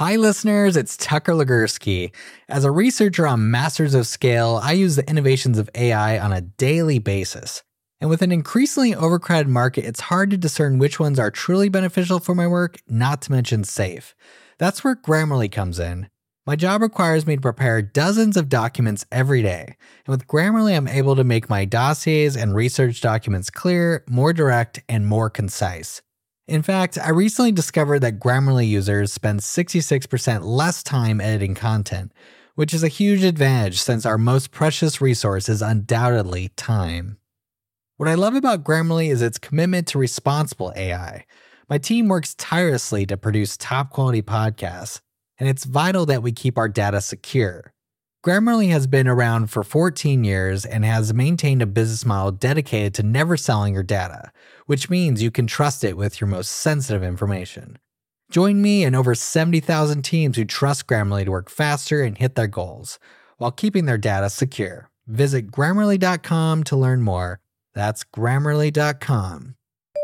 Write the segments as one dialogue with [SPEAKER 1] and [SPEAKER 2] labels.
[SPEAKER 1] Hi listeners, it's Tucker Legursky. As a researcher on Masters of Scale, I use the innovations of AI on a daily basis. And with an increasingly overcrowded market, it's hard to discern which ones are truly beneficial for my work, not to mention safe. That's where Grammarly comes in. My job requires me to prepare dozens of documents every day. And with Grammarly, I'm able to make my dossiers and research documents clear, more direct, and more concise. In fact, I recently discovered that Grammarly users spend 66% less time editing content, which is a huge advantage since our most precious resource is undoubtedly time. What I love about Grammarly is its commitment to responsible AI. My team works tirelessly to produce top-quality podcasts, and it's vital that we keep our data secure. Grammarly has been around for 14 years and has maintained a business model dedicated to never selling your data, which means you can trust it with your most sensitive information. Join me and over 70,000 teams who trust Grammarly to work faster and hit their goals, while keeping their data secure. Visit Grammarly.com to learn more. That's Grammarly.com.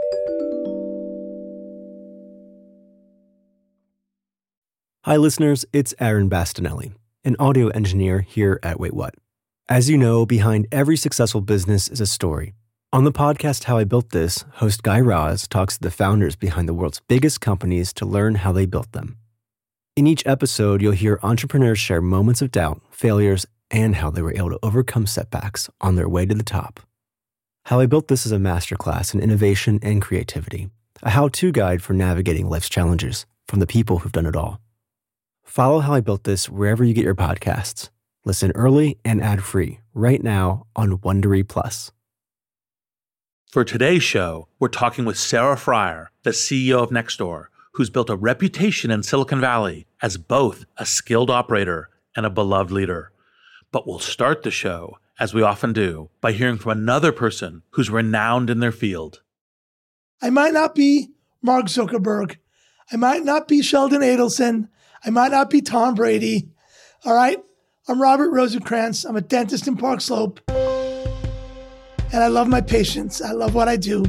[SPEAKER 2] Hi listeners, it's Aaron Bastinelli, an audio engineer here at Wait What. As you know, behind every successful business is a story. On the podcast How I Built This, host Guy Raz talks to the founders behind the world's biggest companies to learn how they built them. In each episode, you'll hear entrepreneurs share moments of doubt, failures, and how they were able to overcome setbacks on their way to the top. How I Built This is a masterclass in innovation and creativity, a how-to guide for navigating life's challenges from the people who've done it all. Follow How I Built This wherever you get your podcasts. Listen early and ad-free right now on Wondery Plus.
[SPEAKER 3] For today's show, we're talking with Sarah Friar, the CEO of Nextdoor, who's built a reputation in Silicon Valley as both a skilled operator and a beloved leader. But we'll start the show, as we often do, by hearing from another person who's renowned in their field.
[SPEAKER 4] I might not be Mark Zuckerberg. I might not be Sheldon Adelson. I might not be Tom Brady. All right? I'm Robert Rosenkrantz. I'm a dentist in Park Slope. And I love my patients. I love what I do.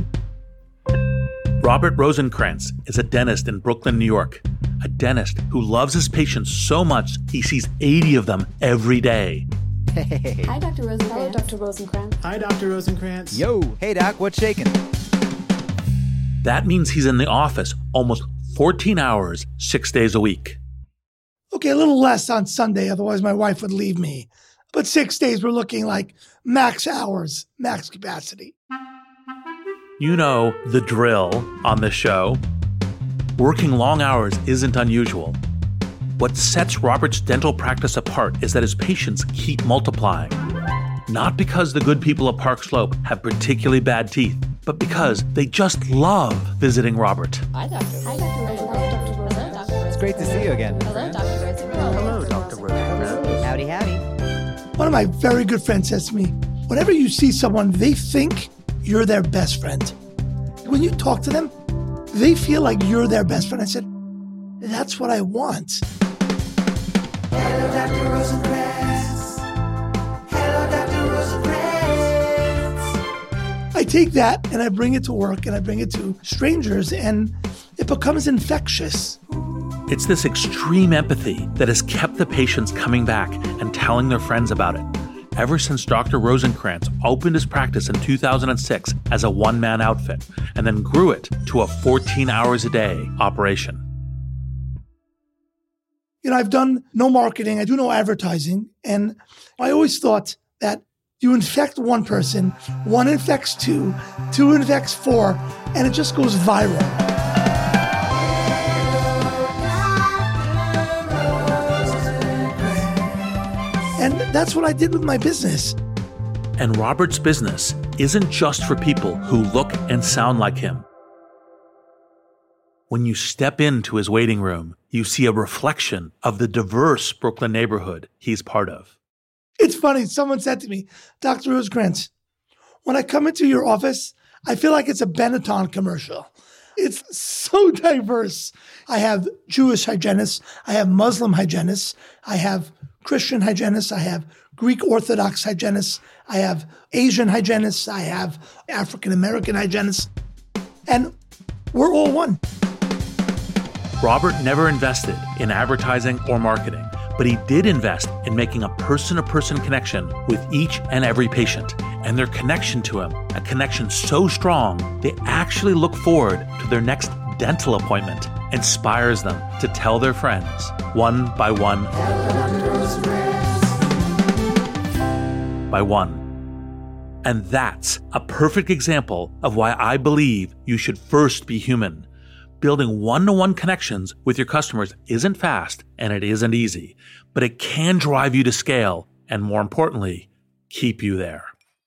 [SPEAKER 3] Robert Rosenkrantz is a dentist in Brooklyn, New York. A dentist who loves his patients so much he sees 80 of them every day.
[SPEAKER 5] Hey.
[SPEAKER 6] Hi, Dr. Rosenkrantz.
[SPEAKER 5] Hello, Dr. Rosenkrantz.
[SPEAKER 7] Hi, Dr. Rosenkrantz.
[SPEAKER 8] Yo, hey Doc, what's shaking?
[SPEAKER 3] That means he's in the office almost 14 hours, 6 days a week.
[SPEAKER 4] Okay, a little less on Sunday, otherwise my wife would leave me. But 6 days, we're looking like max hours, max capacity.
[SPEAKER 3] You know the drill on this show. Working long hours isn't unusual. What sets Robert's dental practice apart is that his patients keep multiplying. Not because the good people of Park Slope have particularly bad teeth, but because they just love visiting Robert.
[SPEAKER 6] Hi, Dr. Rosenkrantz.
[SPEAKER 8] It's great to see you again.
[SPEAKER 6] Hello, Dr. Rosenkrantz.
[SPEAKER 7] Hello, Dr. Rosenkrantz.
[SPEAKER 8] Howdy.
[SPEAKER 4] One of my very good friends says to me, whenever you see someone, they think you're their best friend. When you talk to them, they feel like you're their best friend. I said, that's what I want. Hello, Dr. Rosenkrantz. Hello, Dr. Rosenkrantz. I take that and I bring it to work and I bring it to strangers and it becomes infectious.
[SPEAKER 3] It's this extreme empathy that has kept the patients coming back and telling their friends about it, ever since Dr. Rosenkrantz opened his practice in 2006 as a one-man outfit and then grew it to a 14 hours a day operation.
[SPEAKER 4] You know, I've done no marketing, I do no advertising, and I always thought that you infect one person, one infects two, two infects four, and it just goes viral. And that's what I did with my business.
[SPEAKER 3] And Robert's business isn't just for people who look and sound like him. When you step into his waiting room, you see a reflection of the diverse Brooklyn neighborhood he's part of.
[SPEAKER 4] It's funny, someone said to me, Dr. Rosenkrantz, when I come into your office, I feel like it's a Benetton commercial. It's so diverse. I have Jewish hygienists, I have Muslim hygienists, I have Christian hygienists, I have Greek Orthodox hygienists, I have Asian hygienists, I have African American hygienists, and we're all one.
[SPEAKER 3] Robert never invested in advertising or marketing, but he did invest in making a person-to-person connection with each and every patient. And their connection to him, a connection so strong, they actually look forward to their next dental appointment, inspires them to tell their friends, one by one, by one. And that's a perfect example of why I believe you should first be human. Building one-to-one connections with your customers isn't fast and it isn't easy, but it can drive you to scale and, more importantly, keep you there.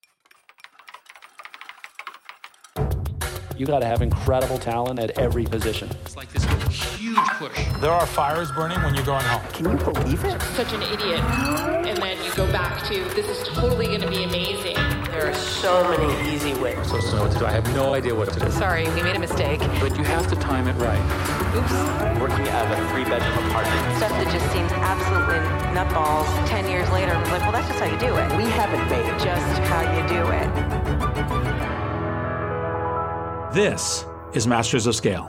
[SPEAKER 9] You got to have incredible talent at every position.
[SPEAKER 10] It's like this huge push.
[SPEAKER 11] There are fires burning when you're going home.
[SPEAKER 8] Can you believe it?
[SPEAKER 12] Such an idiot. And then you go back to, this is totally going to be amazing.
[SPEAKER 13] There are so many easy ways.
[SPEAKER 11] I'm supposed to know what to do. I have no idea what to do.
[SPEAKER 13] Sorry, we made a mistake.
[SPEAKER 11] But you have to time it right.
[SPEAKER 13] Oops.
[SPEAKER 7] Working out of a 3-bedroom apartment.
[SPEAKER 14] Stuff that just seems absolutely nutballs. 10 years later, I'm like, well, that's just how you do it.
[SPEAKER 13] We haven't made it.
[SPEAKER 14] Just how you do it.
[SPEAKER 11] This is Masters of Scale.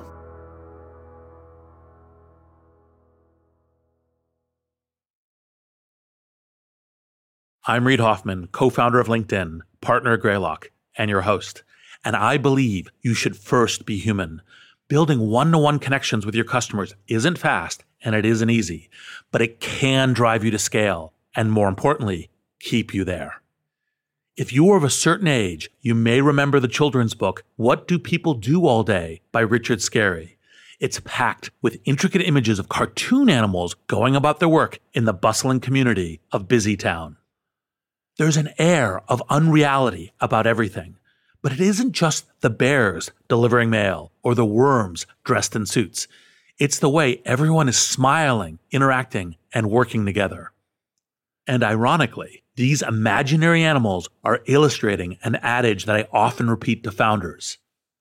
[SPEAKER 3] I'm Reid Hoffman, co-founder of LinkedIn, partner at Greylock, and your host. And I believe you should first be human. Building one-to-one connections with your customers isn't fast and it isn't easy, but it can drive you to scale and, more importantly, keep you there. If you are of a certain age, you may remember the children's book, What Do People Do All Day by Richard Scarry. It's packed with intricate images of cartoon animals going about their work in the bustling community of Busy Town. There's an air of unreality about everything, but it isn't just the bears delivering mail or the worms dressed in suits. It's the way everyone is smiling, interacting, and working together. And ironically, these imaginary animals are illustrating an adage that I often repeat to founders.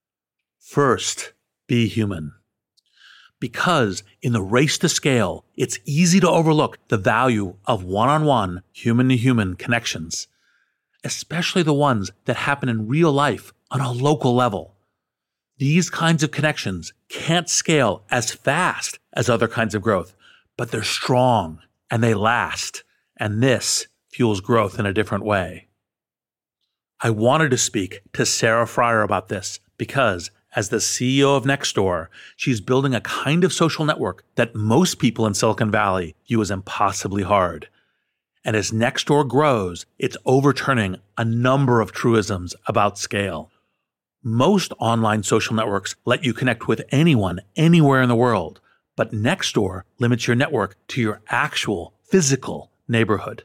[SPEAKER 3] First, be human. Because in the race to scale, it's easy to overlook the value of one-on-one, human-to-human connections, especially the ones that happen in real life on a local level. These kinds of connections can't scale as fast as other kinds of growth, but they're strong and they last, and this fuels growth in a different way. I wanted to speak to Sarah Friar about this because, as the CEO of Nextdoor, she's building a kind of social network that most people in Silicon Valley view as impossibly hard. And as Nextdoor grows, it's overturning a number of truisms about scale. Most online social networks let you connect with anyone, anywhere in the world, but Nextdoor limits your network to your actual physical neighborhood.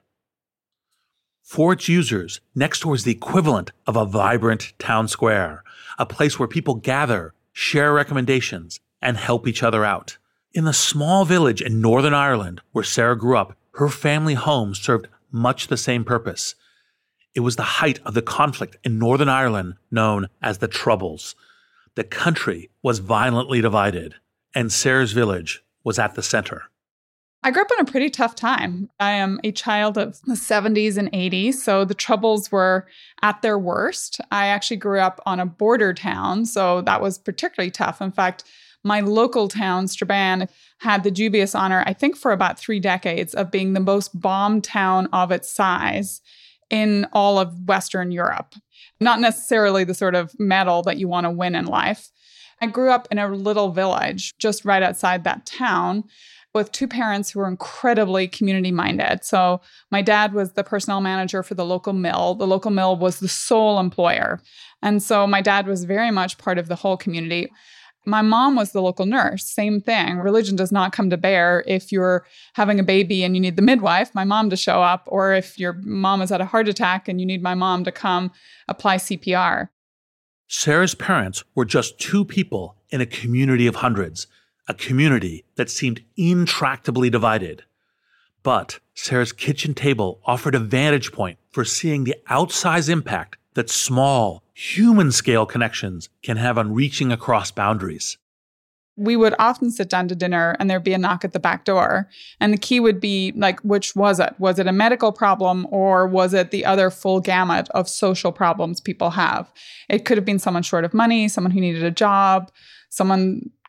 [SPEAKER 3] For its users, Nextdoor is the equivalent of a vibrant town square, a place where people gather, share recommendations, and help each other out. In the small village in Northern Ireland where Sarah grew up, her family home served much the same purpose. It was the height of the conflict in Northern Ireland known as the Troubles. The country was violently divided, and Sarah's village was at the center.
[SPEAKER 15] I grew up in a pretty tough time. I am a child of the 70s and 80s, so the Troubles were at their worst. I actually grew up on a border town, so that was particularly tough. In fact, my local town, Strabane, had the dubious honor, I think for about 3 decades, of being the most bombed town of its size in all of Western Europe. Not necessarily the sort of medal that you want to win in life. I grew up in a little village just right outside that town, with 2 parents who were incredibly community-minded. So my dad was the personnel manager for the local mill. The local mill was the sole employer. And so my dad was very much part of the whole community. My mom was the local nurse. Same thing. Religion does not come to bear if you're having a baby and you need the midwife, my mom, to show up, or if your mom has had a heart attack and you need my mom to come apply CPR.
[SPEAKER 3] Sarah's parents were just 2 people in a community of hundreds, a community that seemed intractably divided. But Sarah's kitchen table offered a vantage point for seeing the outsized impact that small, human-scale connections can have on reaching across boundaries.
[SPEAKER 15] We would often sit down to dinner and there'd be a knock at the back door. And the key would be, like, which was it? Was it a medical problem or was it the other full gamut of social problems people have? It could have been someone short of money, someone who needed a job, someone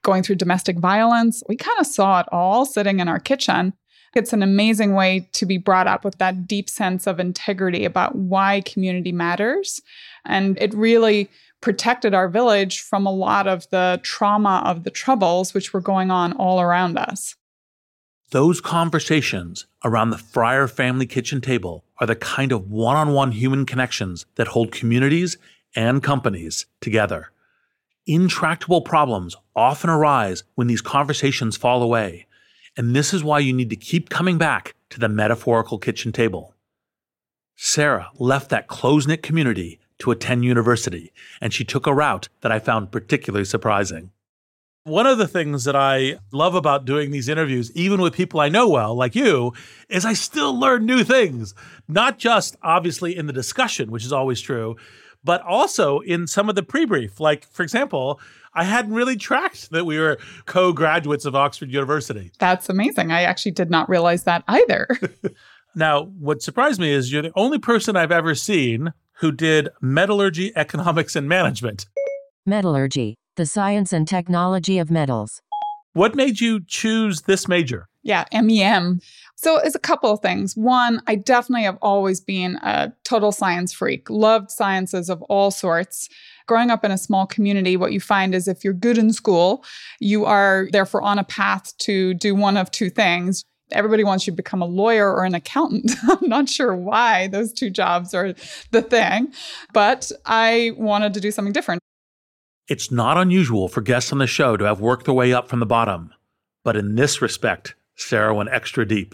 [SPEAKER 15] going through domestic violence. We kind of saw it all sitting in our kitchen. It's an amazing way to be brought up with that deep sense of integrity about why community matters. And it really protected our village from a lot of the trauma of the Troubles, which were going on all around us.
[SPEAKER 3] Those conversations around the Fryer family kitchen table are the kind of one-on-one human connections that hold communities and companies together. Intractable problems often arise when these conversations fall away, and this is why you need to keep coming back to the metaphorical kitchen table. Sarah left that close-knit community to attend university, and she took a route that I found particularly surprising. One of the things that I love about doing these interviews, even with people I know well, like you, is I still learn new things, not just obviously in the discussion, which is always true, but also in some of the pre-brief. Like, for example, I hadn't really tracked that we were co-graduates of Oxford University.
[SPEAKER 15] That's amazing. I actually did not realize that either.
[SPEAKER 3] Now, what surprised me is you're the only person I've ever seen who did metallurgy, economics, and management.
[SPEAKER 16] Metallurgy, the science and technology of metals.
[SPEAKER 3] What made you choose this major?
[SPEAKER 15] Yeah, MEM. So it's a couple of things. One, I definitely have always been a total science freak, loved sciences of all sorts. Growing up in a small community, what you find is if you're good in school, you are therefore on a path to do one of two things. Everybody wants you to become a lawyer or an accountant. I'm not sure why those two jobs are the thing, but I wanted to do something different.
[SPEAKER 3] It's not unusual for guests on the show to have worked their way up from the bottom, but in this respect, Sarah went extra deep.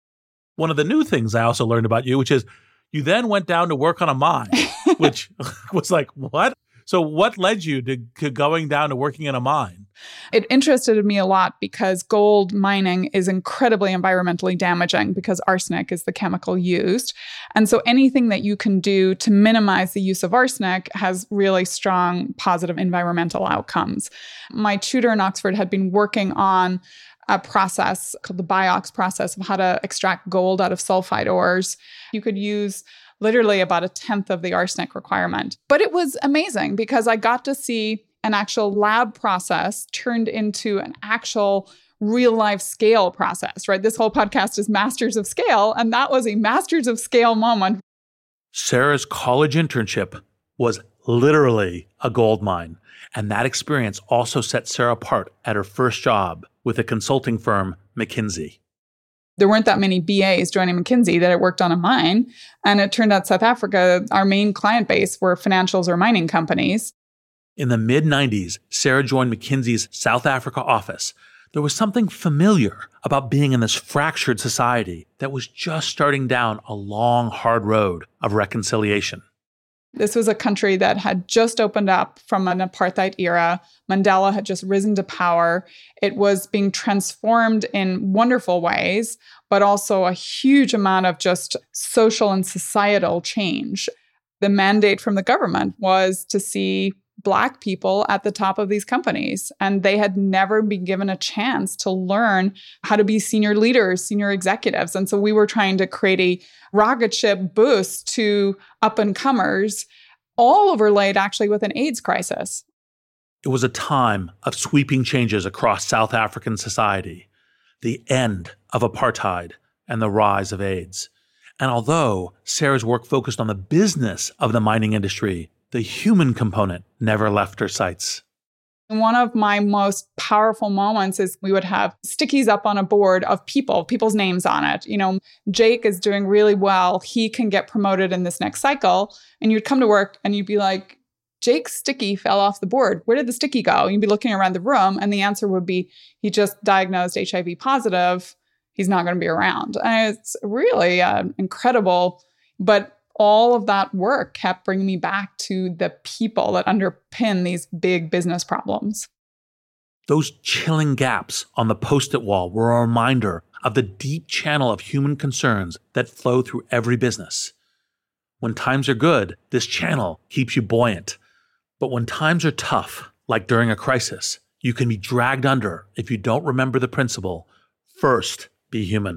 [SPEAKER 3] One of the new things I also learned about you, which is you then went down to work on a mine, which was like, what? So what led you to going down to working in a mine?
[SPEAKER 15] It interested me a lot because gold mining is incredibly environmentally damaging because arsenic is the chemical used. And so anything that you can do to minimize the use of arsenic has really strong positive environmental outcomes. My tutor in Oxford had been working on a process called the BIOX process of how to extract gold out of sulfide ores. You could use literally about 1/10 of the arsenic requirement. But it was amazing because I got to see an actual lab process turned into an actual real life scale process, right? This whole podcast is Masters of Scale, and that was a Masters of Scale moment.
[SPEAKER 3] Sarah's college internship was literally a gold mine, and that experience also set Sarah apart at her first job with the consulting firm McKinsey.
[SPEAKER 15] There weren't that many BAs joining McKinsey that had worked on a mine. And it turned out South Africa, our main client base were financials or mining companies.
[SPEAKER 3] In the mid-90s, Sarah joined McKinsey's South Africa office. There was something familiar about being in this fractured society that was just starting down a long, hard road of reconciliation.
[SPEAKER 15] This was a country that had just opened up from an apartheid era. Mandela had just risen to power. It was being transformed in wonderful ways, but also a huge amount of just social and societal change. The mandate from the government was to see Black people at the top of these companies, and they had never been given a chance to learn how to be senior leaders, senior executives. And so we were trying to create a rocket ship boost to up-and-comers, all overlaid actually with an AIDS crisis.
[SPEAKER 3] It was a time of sweeping changes across South African society, the end of apartheid and the rise of AIDS. And although Sarah's work focused on the business of the mining industry, the human component never left her sights.
[SPEAKER 15] One of my most powerful moments is we would have stickies up on a board of people's names on it. You know, Jake is doing really well. He can get promoted in this next cycle. And you'd come to work and you'd be like, Jake's sticky fell off the board. Where did the sticky go? You'd be looking around the room and the answer would be, he just diagnosed HIV positive. He's not going to be around. And it's really incredible. But all of that work kept bringing me back to the people that underpin these big business problems.
[SPEAKER 3] Those chilling gaps on the Post-it wall were a reminder of the deep channel of human concerns that flow through every business. When times are good, this channel keeps you buoyant. But when times are tough, like during a crisis, you can be dragged under if you don't remember the principle, first be human.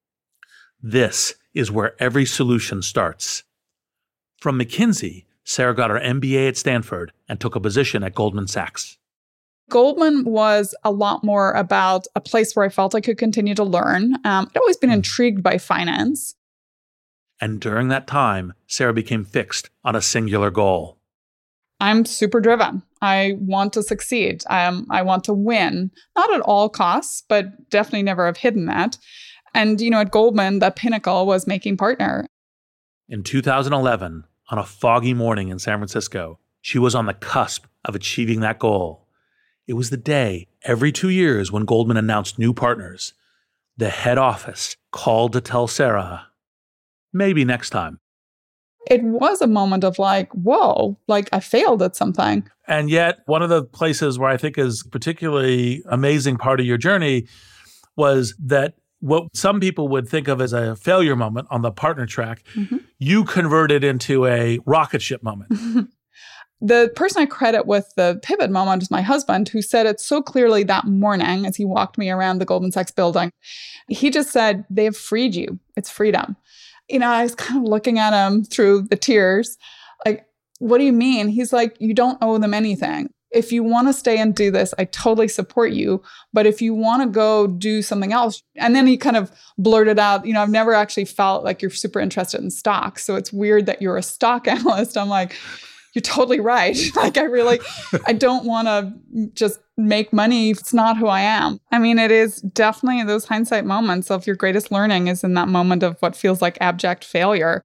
[SPEAKER 3] This is where every solution starts. From McKinsey, Sarah got her MBA at Stanford and took a position at Goldman Sachs.
[SPEAKER 15] Goldman was a lot more about a place where I felt I could continue to learn. I'd always been intrigued by finance.
[SPEAKER 3] And during that time, Sarah became fixed on a singular goal.
[SPEAKER 15] I'm super driven. I want to succeed. I want to win, not at all costs, but definitely never have hidden that. And, at Goldman, the pinnacle was making partner.
[SPEAKER 3] In 2011, on a foggy morning in San Francisco, she was on the cusp of achieving that goal. It was the day every 2 years when Goldman announced new partners. The head office called to tell Sarah, maybe next time.
[SPEAKER 15] It was a moment of whoa, I failed at something.
[SPEAKER 3] And yet, one of the places where I think is particularly amazing part of your journey was that what some people would think of as a failure moment on the partner track, you converted into a rocket ship moment.
[SPEAKER 15] The person I credit with the pivot moment is my husband, who said it so clearly that morning as he walked me around the Goldman Sachs building. He just said, they have freed you. It's freedom. I was kind of looking at him through the tears. What do you mean? He's like, you don't owe them anything. If you want to stay and do this, I totally support you. But if you want to go do something else, and then he kind of blurted out, I've never actually felt like you're super interested in stocks. So it's weird that you're a stock analyst. I'm like, you're totally right. I don't want to just make money. It's not who I am. It is definitely those hindsight moments of your greatest learning is in that moment of what feels like abject failure.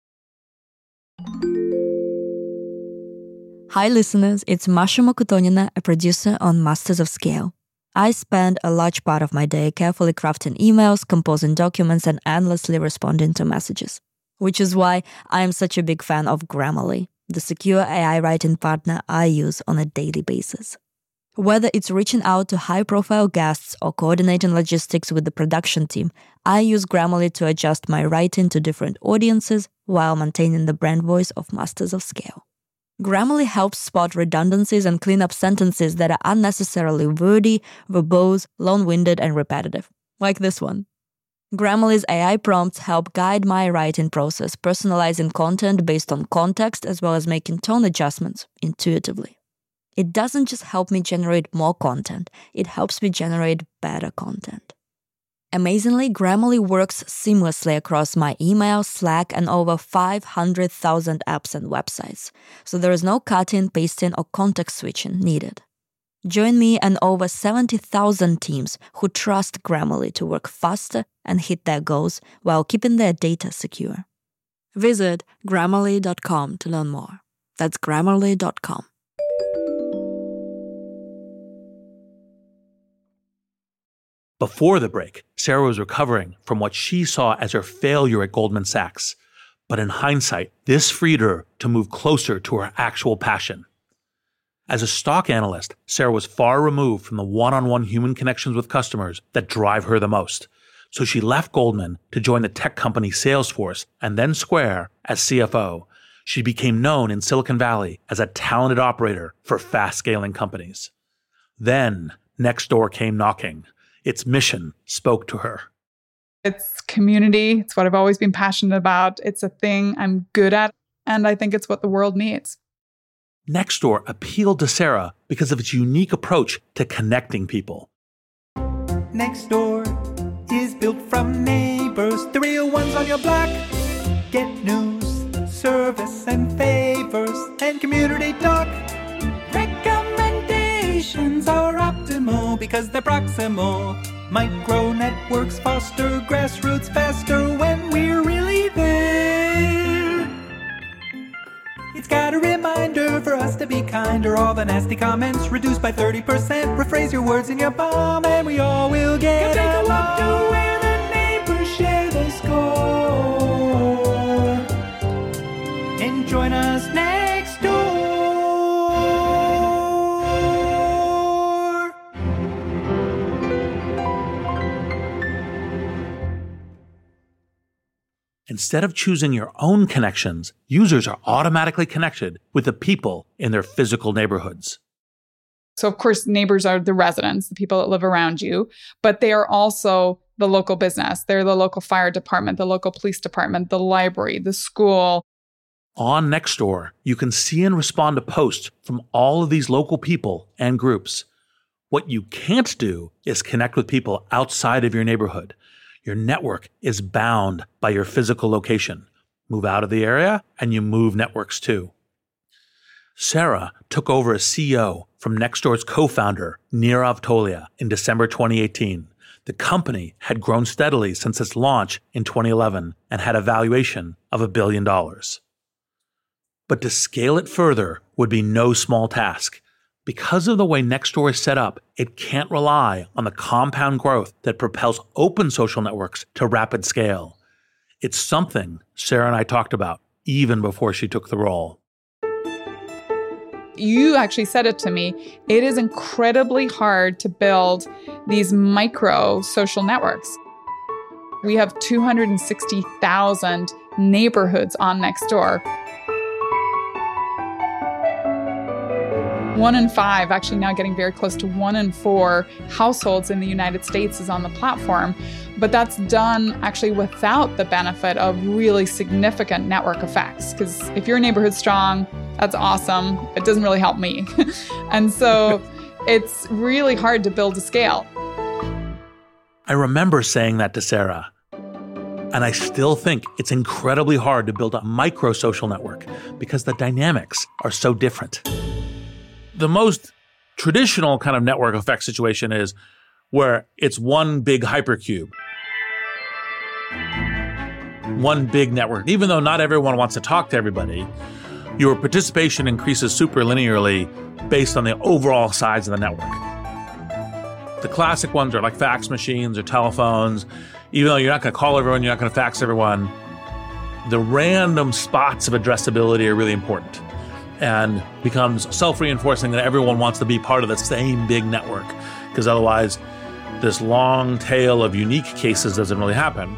[SPEAKER 17] Hi, listeners. It's Masha Mokotonina, a producer on Masters of Scale. I spend a large part of my day carefully crafting emails, composing documents, and endlessly responding to messages. Which is why I am such a big fan of Grammarly, the secure AI writing partner I use on a daily basis. Whether it's reaching out to high-profile guests or coordinating logistics with the production team, I use Grammarly to adjust my writing to different audiences while maintaining the brand voice of Masters of Scale. Grammarly helps spot redundancies and clean up sentences that are unnecessarily wordy, verbose, long-winded, and repetitive, like this one. Grammarly's AI prompts help guide my writing process, personalizing content based on context as well as making tone adjustments intuitively. It doesn't just help me generate more content, it helps me generate better content. Amazingly, Grammarly works seamlessly across my email, Slack, and over 500,000 apps and websites, so there is no cutting, pasting, or context switching needed. Join me and over 70,000 teams who trust Grammarly to work faster and hit their goals while keeping their data secure. Visit Grammarly.com to learn more. That's Grammarly.com.
[SPEAKER 3] Before the break, Sarah was recovering from what she saw as her failure at Goldman Sachs. But in hindsight, this freed her to move closer to her actual passion. As a stock analyst, Sarah was far removed from the one-on-one human connections with customers that drive her the most. So she left Goldman to join the tech company Salesforce and then Square as CFO. She became known in Silicon Valley as a talented operator for fast-scaling companies. Then Nextdoor came knocking. Its mission spoke to her.
[SPEAKER 15] It's community. It's what I've always been passionate about. It's a thing I'm good at, and I think it's what the world needs.
[SPEAKER 3] Nextdoor appealed to Sarah because of its unique approach to connecting people.
[SPEAKER 18] Nextdoor is built from neighbors, the real ones on your block. Get news, service, and favors, and community talk. Recommendations are optimal because they're proximal. Micro networks foster grassroots faster when we're really there. It's got a reminder for us to be kinder. All the nasty comments reduced by 30%. Rephrase your words in your palm and we all will get along. Take a walk to where the neighbors share the score. And join us next door.
[SPEAKER 3] Instead of choosing your own connections, users are automatically connected with the people in their physical neighborhoods.
[SPEAKER 15] So, of course, neighbors are the residents, the people that live around you, but they are also the local business. They're the local fire department, the local police department, the library, the school.
[SPEAKER 3] On Nextdoor, you can see and respond to posts from all of these local people and groups. What you can't do is connect with people outside of your neighborhood. Your network is bound by your physical location. Move out of the area and you move networks too. Sarah took over as CEO from Nextdoor's co-founder, Nirav Tolia, in December 2018. The company had grown steadily since its launch in 2011 and had a valuation of $1 billion. But to scale it further would be no small task. Because of the way Nextdoor is set up, it can't rely on the compound growth that propels open social networks to rapid scale. It's something Sarah and I talked about even before she took the role.
[SPEAKER 15] You actually said it to me. It is incredibly hard to build these micro social networks. We have 260,000 neighborhoods on Nextdoor. 1 in 5, actually now getting very close to 1 in 4 households in the United States is on the platform. But that's done actually without the benefit of really significant network effects. Because if your neighborhood's strong, that's awesome. It doesn't really help me. And so it's really hard to build to scale.
[SPEAKER 3] I remember saying that to Sarah. And I still think it's incredibly hard to build a micro social network because the dynamics are so different. The most traditional kind of network effect situation is where it's one big hypercube, one big network. Even though not everyone wants to talk to everybody, your participation increases super linearly based on the overall size of the network. The classic ones are like fax machines or telephones. Even though you're not going to call everyone, you're not going to fax everyone, the random spots of addressability are really important and becomes self-reinforcing that everyone wants to be part of the same big network, because otherwise this long tail of unique cases doesn't really happen.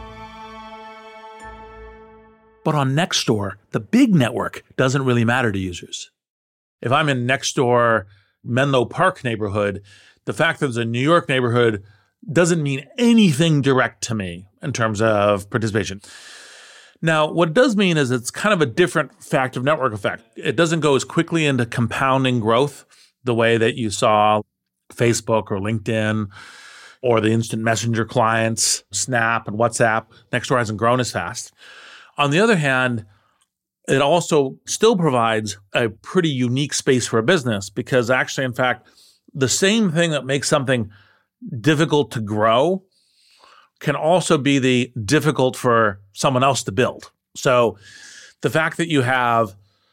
[SPEAKER 3] But on Nextdoor, the big network doesn't really matter to users. If I'm in Nextdoor Menlo Park neighborhood, the fact that there's a New York neighborhood doesn't mean anything direct to me in terms of participation. Now, what it does mean is it's kind of a different fact of network effect. It doesn't go as quickly into compounding growth the way that you saw Facebook or LinkedIn or the instant messenger clients, Snap and WhatsApp. Nextdoor hasn't grown as fast. On the other hand, it also still provides a pretty unique space for a business because actually, in fact, the same thing that makes something difficult to grow can also be the difficult for someone else to build. So the fact that you have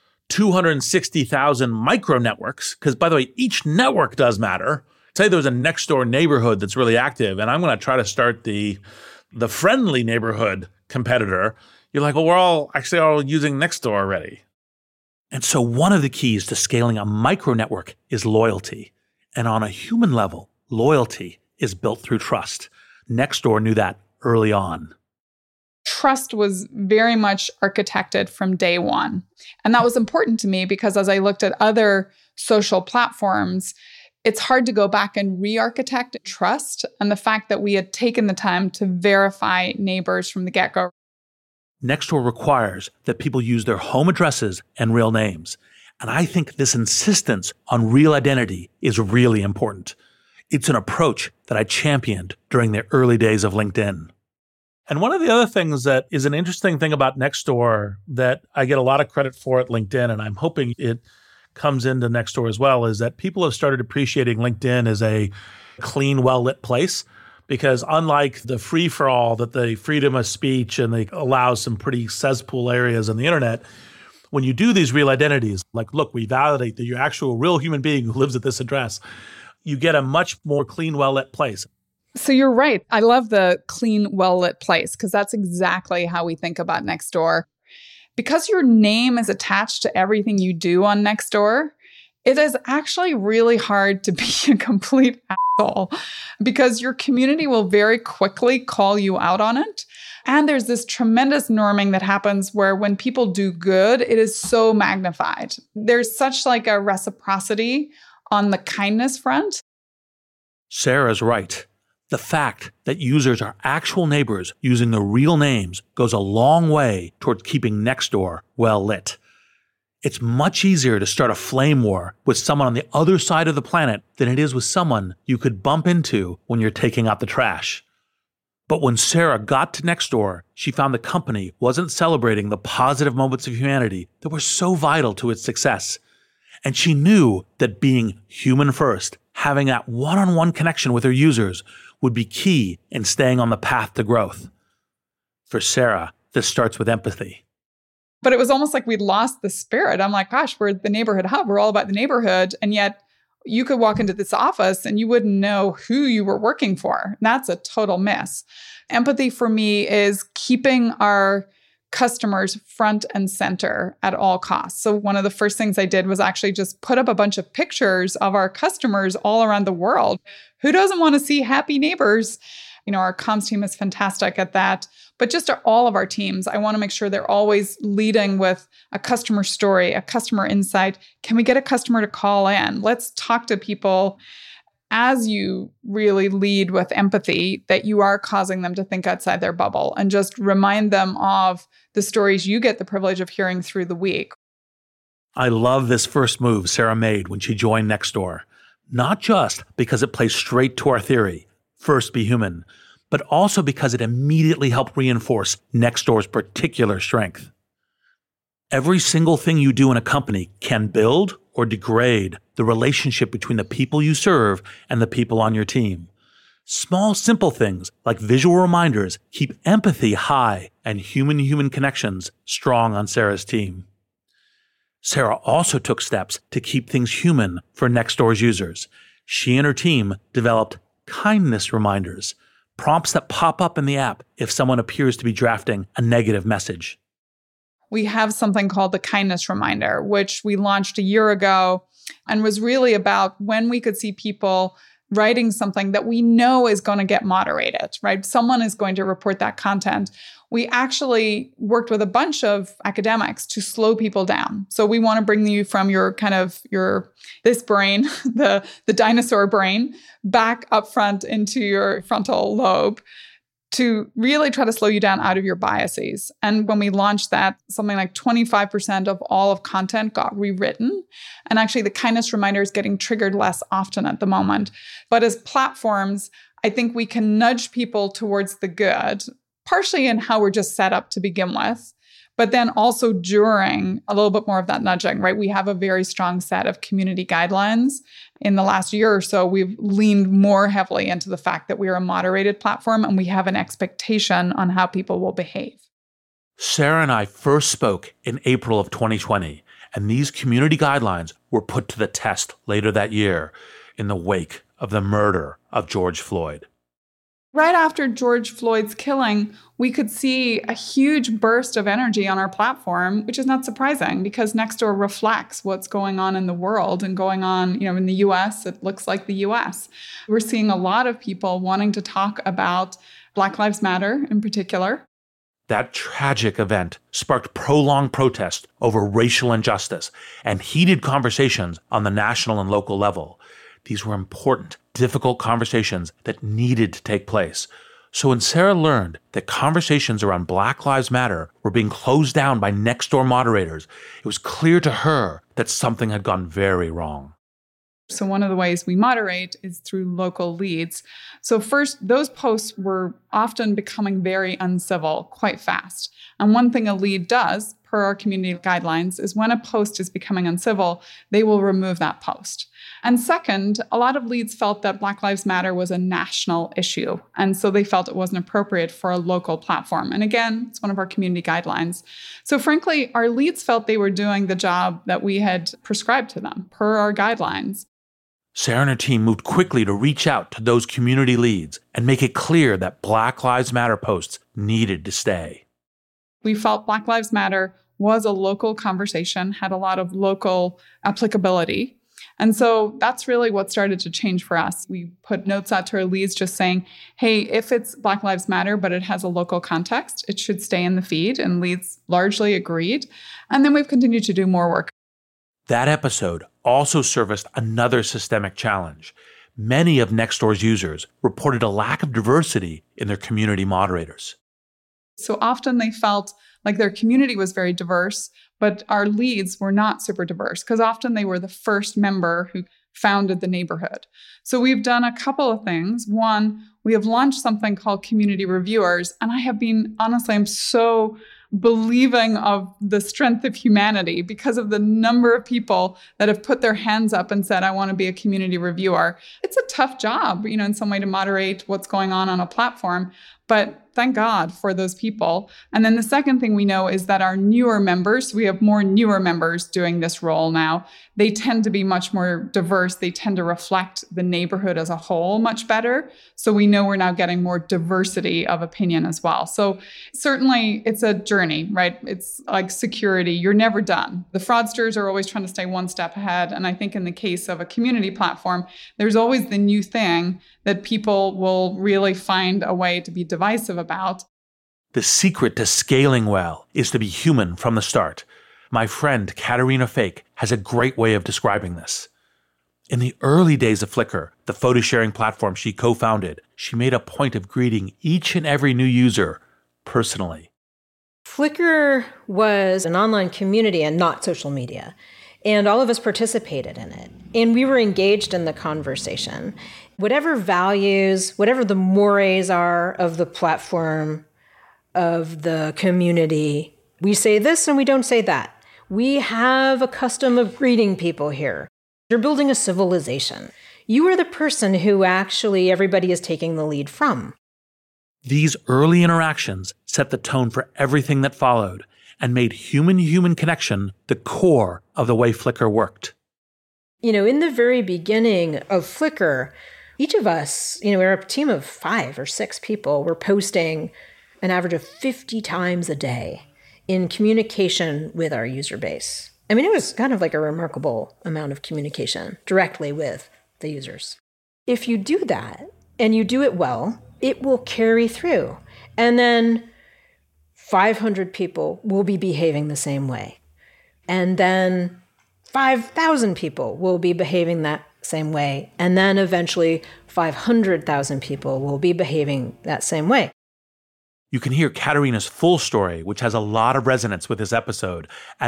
[SPEAKER 3] 260,000 micro networks, because by the way, each network does matter. Say there's a Nextdoor neighborhood that's really active, and I'm going to try to start the friendly neighborhood competitor. You're like, well, we're all using Nextdoor already. And so one of the keys to scaling a micro network is loyalty. And on a human level, loyalty is built through trust. Nextdoor knew that early on.
[SPEAKER 15] Trust was very much architected from day one. And that was important to me because as I looked at other social platforms, it's hard to go back and re-architect trust and the fact that we had taken the time to verify neighbors from the get-go.
[SPEAKER 3] Nextdoor requires that people use their home addresses and real names. And I think this insistence on real identity is really important. It's an approach that I championed during the early days of LinkedIn. And one of the other things that is an interesting thing about Nextdoor that I get a lot of credit for at LinkedIn, and I'm hoping it comes into Nextdoor as well, is that people have started appreciating LinkedIn as a clean, well-lit place. Because unlike the free-for-all that the freedom of speech and they allow some pretty cesspool areas on the internet, when you do these real identities, like, look, we validate that you're actual real human being who lives at this address, you get a much more clean, well-lit place.
[SPEAKER 15] So you're right. I love the clean, well-lit place because that's exactly how we think about Nextdoor. Because your name is attached to everything you do on Nextdoor, it is actually really hard to be a complete asshole because your community will very quickly call you out on it. And there's this tremendous norming that happens where when people do good, it is so magnified. There's such like a reciprocity on the kindness front.
[SPEAKER 3] Sarah's right. The fact that users are actual neighbors using their real names goes a long way towards keeping Nextdoor well lit. It's much easier to start a flame war with someone on the other side of the planet than it is with someone you could bump into when you're taking out the trash. But when Sarah got to Nextdoor, she found the company wasn't celebrating the positive moments of humanity that were so vital to its success. And she knew that being human first, having that one-on-one connection with her users, would be key in staying on the path to growth. For Sarah, this starts with empathy.
[SPEAKER 15] But it was almost like we'd lost the spirit. I'm like, gosh, we're the neighborhood hub. We're all about the neighborhood. And yet you could walk into this office and you wouldn't know who you were working for. And that's a total miss. Empathy for me is keeping our customers front and center at all costs. So one of the first things I did was actually just put up a bunch of pictures of our customers all around the world. Who doesn't want to see happy neighbors? Our comms team is fantastic at that. But just all of our teams, I want to make sure they're always leading with a customer story, a customer insight. Can we get a customer to call in? Let's talk to people. As you really lead with empathy, that you are causing them to think outside their bubble and just remind them of the stories you get the privilege of hearing through the week.
[SPEAKER 3] I love this first move Sarah made when she joined Nextdoor, not just because it plays straight to our theory, first be human, but also because it immediately helped reinforce Nextdoor's particular strength. Every single thing you do in a company can build or degrade the relationship between the people you serve and the people on your team. Small, simple things like visual reminders keep empathy high and human-human connections strong on Sarah's team. Sarah also took steps to keep things human for Nextdoor's users. She and her team developed kindness reminders, prompts that pop up in the app if someone appears to be drafting a negative message.
[SPEAKER 15] We have something called the kindness reminder, which we launched a year ago and was really about when we could see people writing something that we know is going to get moderated, right? Someone is going to report that content. We actually worked with a bunch of academics to slow people down. So we want to bring you from your this brain, the dinosaur brain, back up front into your frontal lobe to really try to slow you down out of your biases. And when we launched that, something like 25% of all of content got rewritten. And actually the kindness reminder is getting triggered less often at the moment. But as platforms, I think we can nudge people towards the good, partially in how we're just set up to begin with, but then also during a little bit more of that nudging, right? We have a very strong set of community guidelines. In the last year or so, we've leaned more heavily into the fact that we are a moderated platform and we have an expectation on how people will behave.
[SPEAKER 3] Sarah and I first spoke in April of 2020, and these community guidelines were put to the test later that year in the wake of the murder of George Floyd.
[SPEAKER 15] Right after George Floyd's killing, we could see a huge burst of energy on our platform, which is not surprising because Nextdoor reflects what's going on in the world and going on, in the US. It looks like the US. We're seeing a lot of people wanting to talk about Black Lives Matter in particular.
[SPEAKER 3] That tragic event sparked prolonged protest over racial injustice and heated conversations on the national and local level. These were important, difficult conversations that needed to take place. So when Sarah learned that conversations around Black Lives Matter were being closed down by Nextdoor moderators, it was clear to her that something had gone very wrong.
[SPEAKER 15] So one of the ways we moderate is through local leads. So first, those posts were often becoming very uncivil quite fast. And one thing a lead does, per our community guidelines, is when a post is becoming uncivil, they will remove that post. And second, a lot of leads felt that Black Lives Matter was a national issue. And so they felt it wasn't appropriate for a local platform. And again, it's one of our community guidelines. So frankly, our leads felt they were doing the job that we had prescribed to them per our guidelines.
[SPEAKER 3] Sarah and her team moved quickly to reach out to those community leads and make it clear that Black Lives Matter posts needed to stay.
[SPEAKER 15] We felt Black Lives Matter was a local conversation, had a lot of local applicability. And so that's really what started to change for us. We put notes out to our leads just saying, hey, if it's Black Lives Matter, but it has a local context, it should stay in the feed. And leads largely agreed. And then we've continued to do more work.
[SPEAKER 3] That episode also serviced another systemic challenge. Many of Nextdoor's users reported a lack of diversity in their community moderators.
[SPEAKER 15] So often they felt Like their community was very diverse, but our leads were not super diverse because often they were the first member who founded the neighborhood. So we've done a couple of things. One, we have launched something called Community Reviewers. And I have been, honestly, I'm so believing of the strength of humanity because of the number of people that have put their hands up and said, I want to be a community reviewer. It's a tough job, in some way to moderate what's going on a platform. But thank God for those people. And then the second thing we know is that our newer members, we have more newer members doing this role now, they tend to be much more diverse. They tend to reflect the neighborhood as a whole much better. So we know we're now getting more diversity of opinion as well. So certainly it's a journey, right? It's like security. You're never done. The fraudsters are always trying to stay one step ahead. And I think in the case of a community platform, there's always the new thing that people will really find a way to be divisive about.
[SPEAKER 3] The secret to scaling well is to be human from the start. My friend Katerina Fake has a great way of describing this. In the early days of Flickr, the photo sharing platform she co-founded, she made a point of greeting each and every new user personally.
[SPEAKER 19] Flickr was an online community and not social media. And all of us participated in it. And we were engaged in the conversation. Whatever values, whatever the mores are of the platform, of the community, we say this and we don't say that. We have a custom of greeting people here. You're building a civilization. You are the person who actually everybody is taking the lead from.
[SPEAKER 3] These early interactions set the tone for everything that followed and made human-human connection the core of the way Flickr worked.
[SPEAKER 19] In the very beginning of Flickr, each of us, we're a team of 5 or 6 people. We're posting an average of 50 times a day in communication with our user base. It was kind of like a remarkable amount of communication directly with the users. If you do that and you do it well, it will carry through. And then 500 people will be behaving the same way. And then 5,000 people will be behaving that same way. And then eventually 500,000 people will be behaving that same way.
[SPEAKER 3] You can hear Katerina's full story, which has a lot of resonance with this episode, at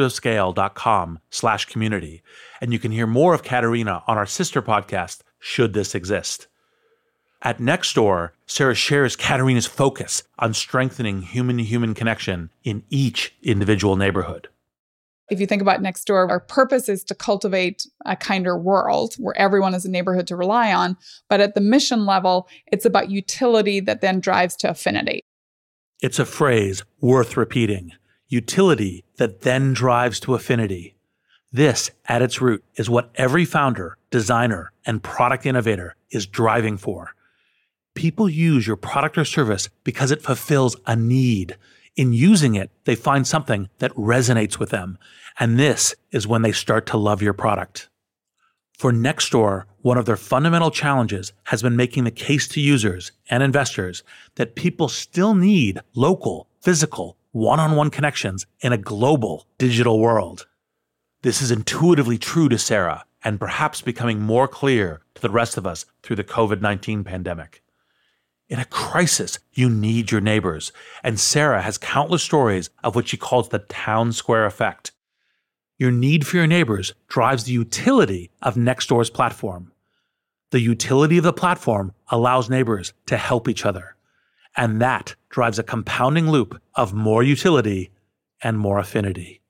[SPEAKER 3] mastersofscale.com/community. And you can hear more of Katerina on our sister podcast, Should This Exist? At Nextdoor, Sarah shares Katerina's focus on strengthening human-to-human connection in each individual neighborhood.
[SPEAKER 15] If you think about Nextdoor, our purpose is to cultivate a kinder world where everyone is a neighborhood to rely on. But at the mission level, it's about utility that then drives to affinity.
[SPEAKER 3] It's a phrase worth repeating. Utility that then drives to affinity. This, at its root, is what every founder, designer, and product innovator is driving for. People use your product or service because it fulfills a need. In using it, they find something that resonates with them, and this is when they start to love your product. For Nextdoor, one of their fundamental challenges has been making the case to users and investors that people still need local, physical, one-on-one connections in a global digital world. This is intuitively true to Sarah and perhaps becoming more clear to the rest of us through the COVID-19 pandemic. In a crisis, you need your neighbors, and Sarah has countless stories of what she calls the town square effect. Your need for your neighbors drives the utility of Nextdoor's platform. The utility of the platform allows neighbors to help each other, and that drives a compounding loop of more utility and more affinity.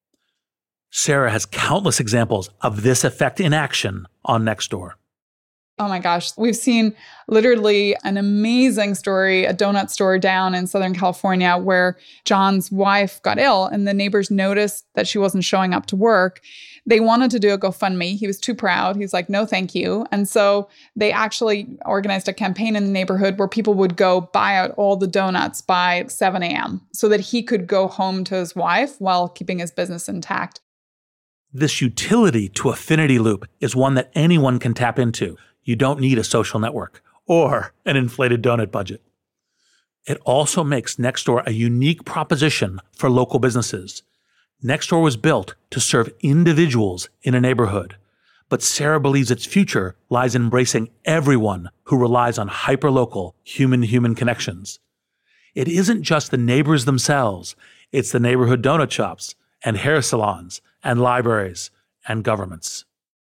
[SPEAKER 3] Sarah has countless examples of this effect in action on Nextdoor.
[SPEAKER 15] Oh my gosh, we've seen literally an amazing story, a donut store down in Southern California where John's wife got ill and the neighbors noticed that she wasn't showing up to work. They wanted to do a GoFundMe. He was too proud. He's like, no, thank you. And so they actually organized a campaign in the neighborhood where people would go buy out all the donuts by 7 a.m. so that he could go home to his wife while keeping his business intact.
[SPEAKER 3] This utility to affinity loop is one that anyone can tap into. You don't need a social network or an inflated donut budget. It also makes Nextdoor a unique proposition for local businesses. Nextdoor was built to serve individuals in a neighborhood, but Sarah believes its future lies in embracing everyone who relies on hyperlocal human-to-human connections. It isn't just the neighbors themselves, It's the neighborhood donut shops and hair salons and libraries and governments.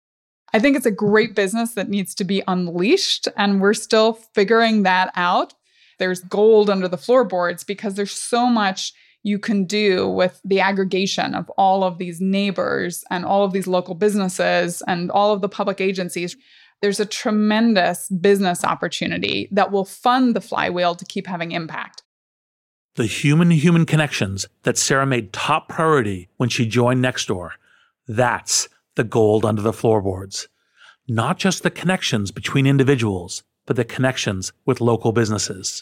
[SPEAKER 15] I think it's a great business that needs to be unleashed, and we're still figuring that out. There's gold under the floorboards because there's so much you can do with the aggregation of all of these neighbors and all of these local businesses and all of the public agencies. There's a tremendous business opportunity that will fund the flywheel to keep having impact.
[SPEAKER 3] The human-to-human connections that Sarah made top priority when she joined Nextdoor, that's the gold under the floorboards. Not just the connections between individuals, but the connections with local businesses.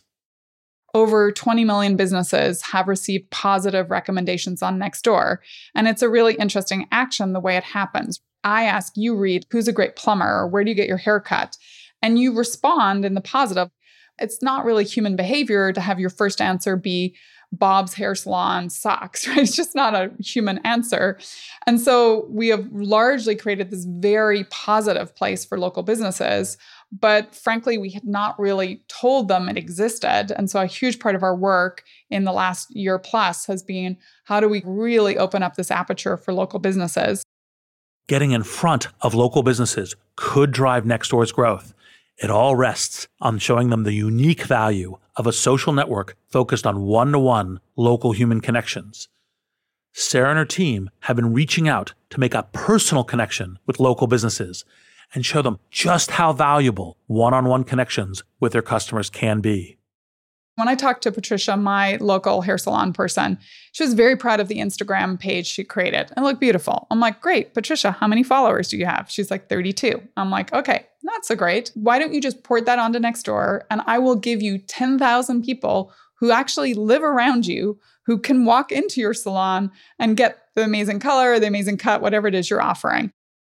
[SPEAKER 15] Over 20 million businesses have received positive recommendations on Nextdoor, and it's a really interesting action the way it happens. I ask you, Reed, who's a great plumber, or where do you get your hair cut? And you respond in the positive. It's not really human behavior to have your first answer be Bob's Hair Salon sucks, right? It's just not a human answer. And so we have largely created this very positive place for local businesses, but frankly, we had not really told them it existed. And so a huge part of our work in the last year plus has been, how do we really open up this aperture for local businesses?
[SPEAKER 3] Getting in front of local businesses could drive Nextdoor's growth. It all rests on showing them the unique value of a social network focused on one-to-one local human connections. Sarah and her team have been reaching out to make a personal connection with local businesses and show them just how valuable one-on-one connections with their customers can be.
[SPEAKER 15] When I talked to Patricia, my local hair salon person, she was very proud of the Instagram page she created. It looked beautiful. I'm like, great, Patricia, how many followers do you have? She's like, 32. I'm like, okay, not so great. Why don't you just port that onto Nextdoor, and I will give you 10,000 people who actually live around you, who can walk into your salon and get the amazing color, the amazing cut, whatever it is you're offering.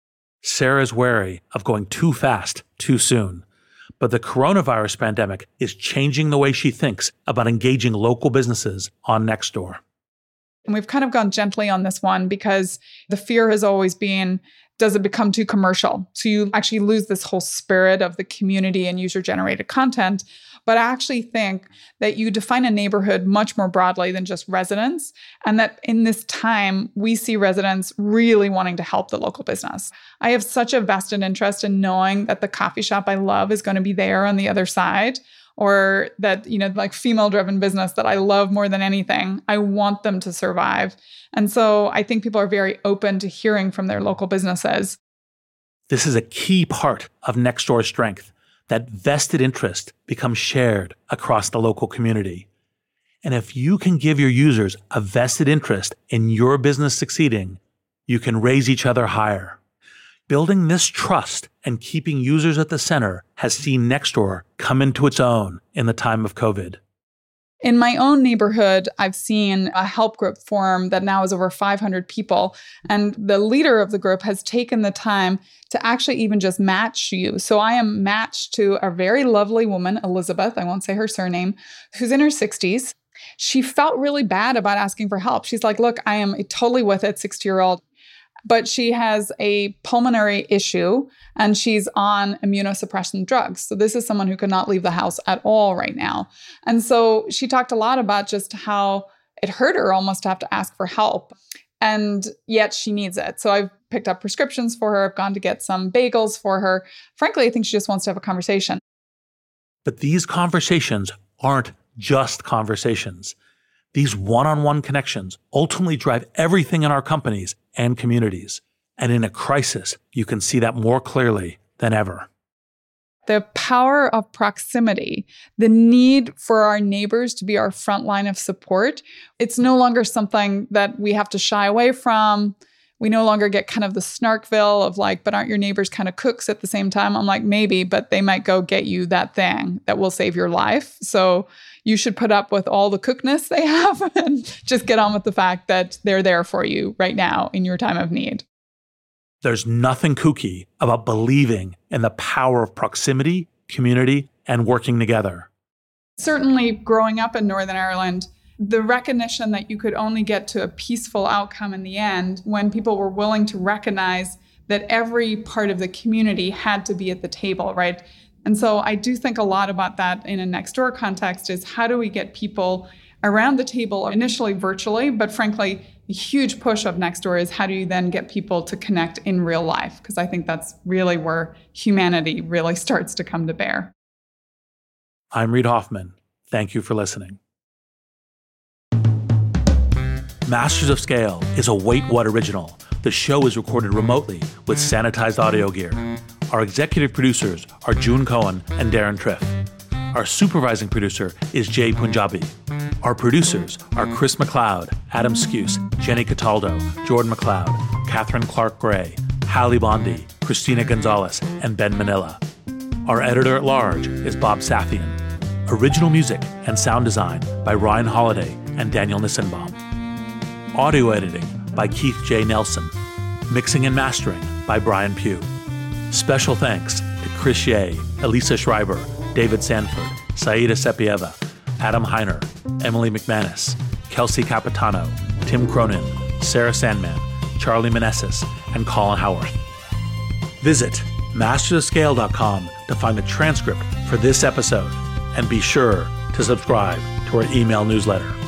[SPEAKER 3] Sarah is wary of going too fast, too soon. But the coronavirus pandemic is changing the way she thinks about engaging local businesses on Nextdoor.
[SPEAKER 15] And we've kind of gone gently on this one because the fear has always been, does it become too commercial? So you actually lose this whole spirit of the community and user-generated content. But I actually think that you define a neighborhood much more broadly than just residents, and that in this time, we see residents really wanting to help the local business. I have such a vested interest in knowing that the coffee shop I love is going to be there on the other side, or that, like female-driven business that I love more than anything. I want them to survive. And so I think people are very open to hearing from their local businesses.
[SPEAKER 3] This is a key part of Nextdoor's strength. That vested interest becomes shared across the local community. And if you can give your users a vested interest in your business succeeding, you can raise each other higher. Building this trust and keeping users at the center has seen Nextdoor come into its own in the time of COVID.
[SPEAKER 15] In my own neighborhood, I've seen a help group form that now is over 500 people. And the leader of the group has taken the time to actually even just match you. So I am matched to a very lovely woman, Elizabeth, I won't say her surname, who's in her 60s. She felt really bad about asking for help. She's like, look, I am totally with it, 60-year-old. But she has a pulmonary issue and she's on immunosuppressant drugs. So this is someone who could not leave the house at all right now. And so she talked a lot about just how it hurt her almost to have to ask for help. And yet she needs it. So I've picked up prescriptions for her. I've gone to get some bagels for her. Frankly, I think she just wants to have a conversation.
[SPEAKER 3] But these conversations aren't just conversations. These one-on-one connections ultimately drive everything in our companies and communities. And in a crisis, you can see that more clearly than ever.
[SPEAKER 15] The power of proximity, the need for our neighbors to be our front line of support, it's no longer something that we have to shy away from. We no longer get kind of the snarkville of like, but aren't your neighbors kind of cooks at the same time? I'm like, maybe, but they might go get you that thing that will save your life. So you should put up with all the cookness they have and just get on with the fact that they're there for you right now in your time of need.
[SPEAKER 3] There's nothing kooky about believing in the power of proximity, community, and working together.
[SPEAKER 15] Certainly growing up in Northern Ireland, the recognition that you could only get to a peaceful outcome in the end when people were willing to recognize that every part of the community had to be at the table, right? And so I do think a lot about that in a Nextdoor context is how do we get people around the table, initially virtually, but frankly, a huge push of Nextdoor is how do you then get people to connect in real life? Because I think that's really where humanity really starts to come to bear.
[SPEAKER 3] I'm Reid Hoffman. Thank you for listening. Masters of Scale is a Wait What original. The show is recorded remotely with sanitized audio gear. Our executive producers are June Cohen and Darren Triff. Our supervising producer is Jay Punjabi. Our producers are Chris McLeod, Adam Skuse, Jenny Cataldo, Jordan McLeod, Catherine Clark-Gray, Hallie Bondi, Christina Gonzalez, and Ben Manila. Our editor-at-large is Bob Safian. Original music and sound design by Ryan Holiday and Daniel Nissenbaum. Audio editing by Keith J. Nelson. Mixing and mastering by Brian Pugh. Special thanks to Chris Ye, Elisa Schreiber, David Sanford, Saida Sepieva, Adam Heiner, Emily McManus, Kelsey Capitano, Tim Cronin, Sarah Sandman, Charlie Meneses, and Colin Howarth. Visit mastersofscale.com to find the transcript for this episode, and be sure to subscribe to our email newsletter.